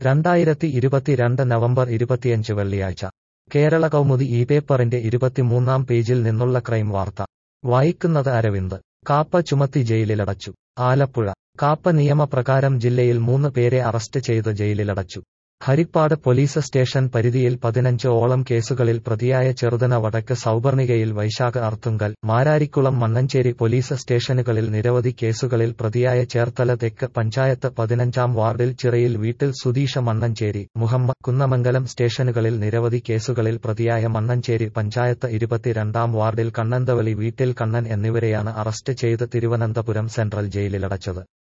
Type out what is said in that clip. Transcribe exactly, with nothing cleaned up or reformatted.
രണ്ടായിരത്തി ഇരുപത്തിരണ്ട് നവംബർ ഇരുപത്തിയഞ്ച് വെള്ളിയാഴ്ച കേരള കൗമുദി ഈ പേപ്പറിന്റെ ഇരുപത്തിമൂന്നാം പേജിൽ നിന്നുള്ള ക്രൈം വാർത്ത വായിക്കുന്നത് അരവിന്ദ്. കാപ്പ ചുമത്തി ജയിലിലടച്ചു. ആലപ്പുഴ. കാപ്പ നിയമപ്രകാരം ജില്ലയിൽ മൂന്ന് പേരെ അറസ്റ്റ് ചെയ്ത് ജയിലിലടച്ചു. ഹരിപ്പാട് പോലീസ് സ്റ്റേഷൻ പരിധിയിൽ പതിനഞ്ച് ഓളം കേസുകളിൽ പ്രതിയായ ചെറുതന വടക്ക് സൗപർണികയിൽ വൈശാഖ അർത്തുങ്കൽ, മാരാരിക്കുളം മണ്ണഞ്ചേരി പോലീസ് സ്റ്റേഷനുകളിൽ നിരവധി കേസുകളിൽ പ്രതിയായ ചേർത്തല തെക്ക് പഞ്ചായത്ത് പതിനഞ്ചാം വാർഡിൽ ചിറയിൽ വീട്ടിൽ സുധീഷ മണ്ണഞ്ചേരി, മുഹമ്മദ് കുന്നമംഗലം സ്റ്റേഷനുകളിൽ നിരവധി കേസുകളിൽ പ്രതിയായ മണ്ണഞ്ചേരി പഞ്ചായത്ത് ഇരുപത്തിരണ്ടാം വാർഡിൽ കണ്ണന്തവളി വീട്ടിൽ കണ്ണൻ എന്നിവരെയാണ് അറസ്റ്റ് ചെയ്ത് തിരുവനന്തപുരം സെൻട്രൽ ജയിലിലടച്ചത്.